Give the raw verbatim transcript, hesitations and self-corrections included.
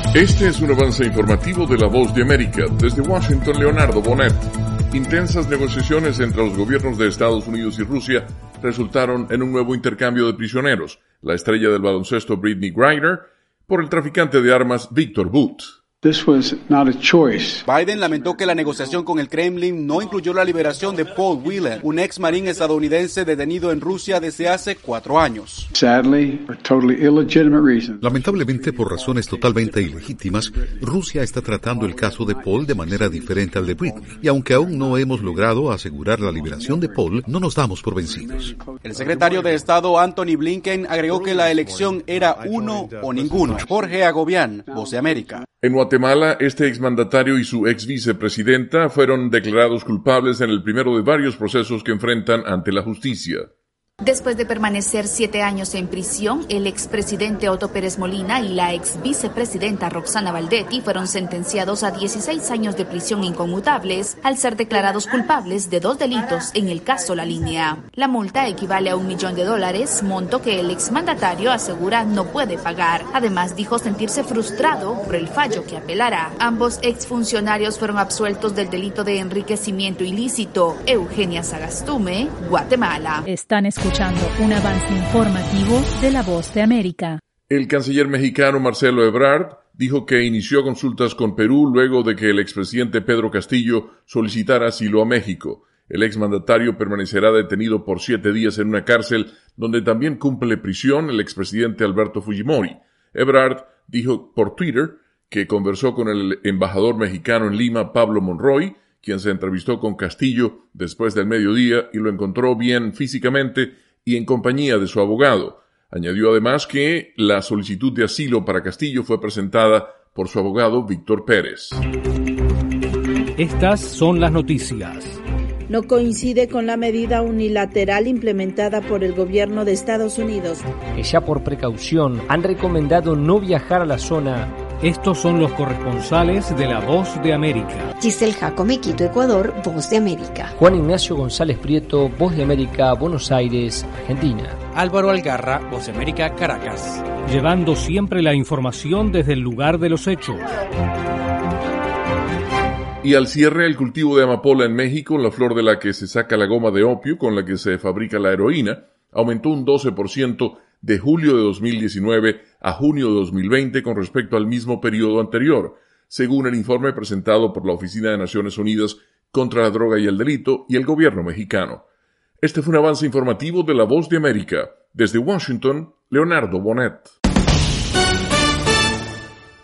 Este es un avance informativo de La Voz de América. Desde Washington, Leonardo Bonet. Intensas negociaciones entre los gobiernos de Estados Unidos y Rusia resultaron en un nuevo intercambio de prisioneros. La estrella del baloncesto Brittney Griner por el traficante de armas Viktor Bout. This was not a choice. Biden lamentó que la negociación con el Kremlin no incluyó la liberación de Paul Whelan, un ex marín estadounidense detenido en Rusia desde hace cuatro años. Sadly, for totally illegitimate reasons. Lamentablemente, por razones totalmente ilegítimas, Rusia está tratando el caso de Paul de manera diferente al de Brittney. Y aunque aún no hemos logrado asegurar la liberación de Paul, no nos damos por vencidos. El secretario de Estado Antony Blinken agregó que la elección era uno o ninguno. Jorge Agobián, Voz de América. En Guatemala, este exmandatario y su ex vicepresidenta fueron declarados culpables en el primero de varios procesos que enfrentan ante la justicia. Después de permanecer siete años en prisión, el expresidente Otto Pérez Molina y la ex vicepresidenta Roxana Valdetti fueron sentenciados a dieciséis años de prisión inconmutables al ser declarados culpables de dos delitos en el caso La Línea. La multa equivale a un millón de dólares, monto que el exmandatario asegura no puede pagar. Además, dijo sentirse frustrado por el fallo que apelará. Ambos exfuncionarios fueron absueltos del delito de enriquecimiento ilícito. Eugenia Sagastume, Guatemala. Están escuchando un avance informativo de La Voz de América. El canciller mexicano Marcelo Ebrard dijo que inició consultas con Perú luego de que el expresidente Pedro Castillo solicitara asilo a México. El exmandatario permanecerá detenido por siete días en una cárcel donde también cumple prisión el expresidente Alberto Fujimori. Ebrard dijo por Twitter que conversó con el embajador mexicano en Lima, Pablo Monroy, quien se entrevistó con Castillo después del mediodía y lo encontró bien físicamente y en compañía de su abogado. Añadió además que la solicitud de asilo para Castillo fue presentada por su abogado Víctor Pérez. Estas son las noticias. No coincide con la medida unilateral implementada por el gobierno de Estados Unidos, que ya por precaución han recomendado no viajar a la zona. Estos son los corresponsales de La Voz de América. Giselle Jacome, Quito, Ecuador, Voz de América. Juan Ignacio González Prieto, Voz de América, Buenos Aires, Argentina. Álvaro Algarra, Voz de América, Caracas. Llevando siempre la información desde el lugar de los hechos. Y al cierre, el cultivo de amapola en México, la flor de la que se saca la goma de opio con la que se fabrica la heroína, aumentó un doce por ciento de julio de dos mil diecinueve a junio de dos mil veinte con respecto al mismo periodo anterior, según el informe presentado por la Oficina de Naciones Unidas contra la Droga y el Delito y el gobierno mexicano. Este fue un avance informativo de La Voz de América. Desde Washington, Leonardo Bonet.